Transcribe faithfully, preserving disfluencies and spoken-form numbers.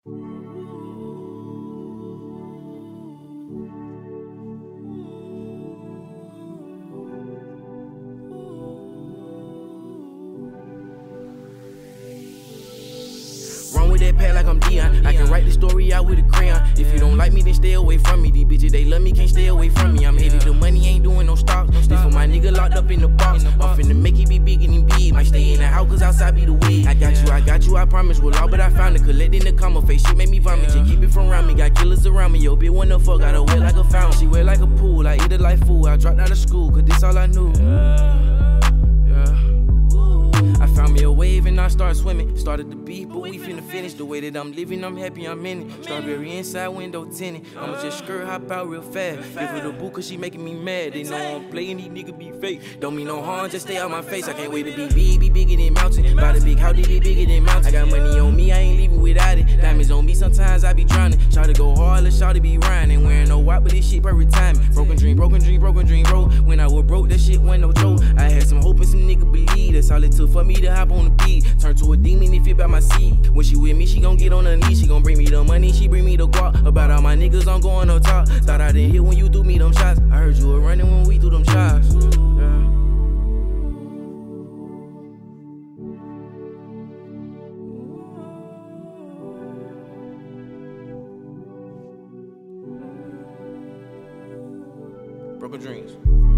Run with that pad like I'm Dion. I can write the story out with a crayon. If you don't like me, then stay away from me. These bitches, they love me, can't stay away from me. I'm headed, the money ain't doing no stops. This for my nigga locked up in the box. I'm finna make it be big and big. Might stay in the house, cause outside be the weed. I got you, I got you, I promise. Well, all but I found it. Collecting the comma face, shit make me vomit. Just keep it from around me. Got killers around me. Yo, bitch, wanna fuck, got her wet like a fountain. She wet like a pool, I eat it like food. I dropped out of school, cause this all I knew. I found me a wave and I started swimming. Started the beat, but we finna finish. The way that I'm living, I'm happy I'm in it. Strawberry inside window tinted. I'ma just skirt hop out real fast. Give her the boot cause she making me mad. They know I'm playing, these niggas be fake. Don't mean no harm, just stay out my face. I can't wait to be big, be bigger than mountain. Buy the big house, they be bigger than mountain. I got money on me, I ain't leaving without it. Diamonds on me, sometimes I be drowning. Shout to go hard, let's shout to be rhyming. Ain't wearing no watch, but this shit perfect timing. Broken dream, broken dream, broken dream road. When I was broke, that shit wasn't no joke. I had some hope and some nigga believe. That's all it took for me to hop on the beat. Turn to a demon if you by my seat. When she with me, she gon' get on her knees. She gon' bring me the money, she bring me the guap. About all my niggas, I'm going up top. Thought I didn't hit when you threw me them shots. I heard you were running when we threw them shots. Yeah. Broken dreams.